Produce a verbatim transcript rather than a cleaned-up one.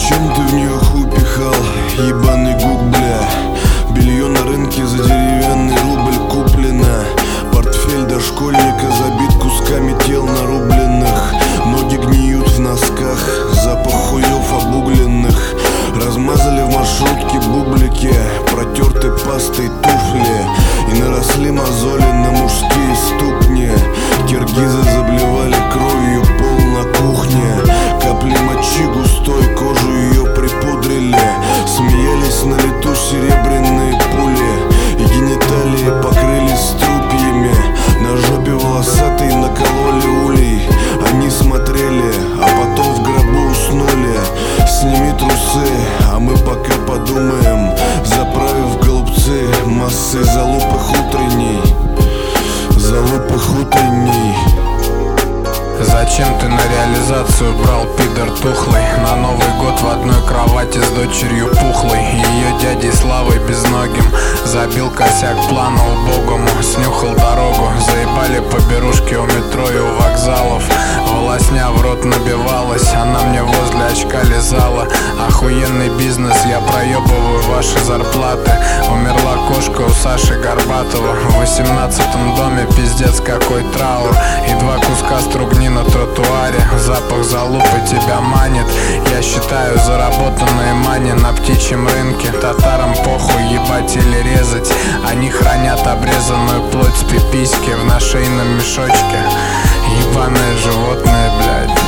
Зачем ты в нее хуй пихал, ебаный гук, бля? Белье на рынке за деревянный рубль куплено. Портфель дошкольника забит кусками тел нарубленных. Ноги гниют в носках, запах хуев обугленных. Размазали в маршрутке бублики, протерты пастой туфли. И наросли мозоли на мужские ступни. Киргизы заблевали кровью пол на кухне. Капли мочи густой, кожу ее припудрили. Смеялись на лету серебряные пули. И гениталии покрылись струпьями. На жопе волосатой накололи улей. Они смотрели, а потом в гробу уснули. Сними трусы, а мы пока подумаем, заправив голубцы массой залупых утренней. Залупых утренней. Зачем ты на реализацию брал, пидор тухлый? На Новый год в одной кровати с дочерью пухлой. Ее дядей Славой безногим забил косяк плана убогому. Снюхал дорогу, заебали поберушки у метро и у вокзалов. Волосня в рот набивалась, она мне возле очка лизала. Охуенный бизнес, я проебываю ваши зарплаты. Умерла кошка у Саши Горбатова. В восемнадцатом доме пиздец какой траур. И два куска стругни на тротуаре. Запах залупы тебя манит. Я считаю заработанные мани на птичьем рынке. Татарам похуй ебать или резать. Они хранят обрезанную плоть с пиписьки в нашейном мешочке. Ебаное животное, блядь.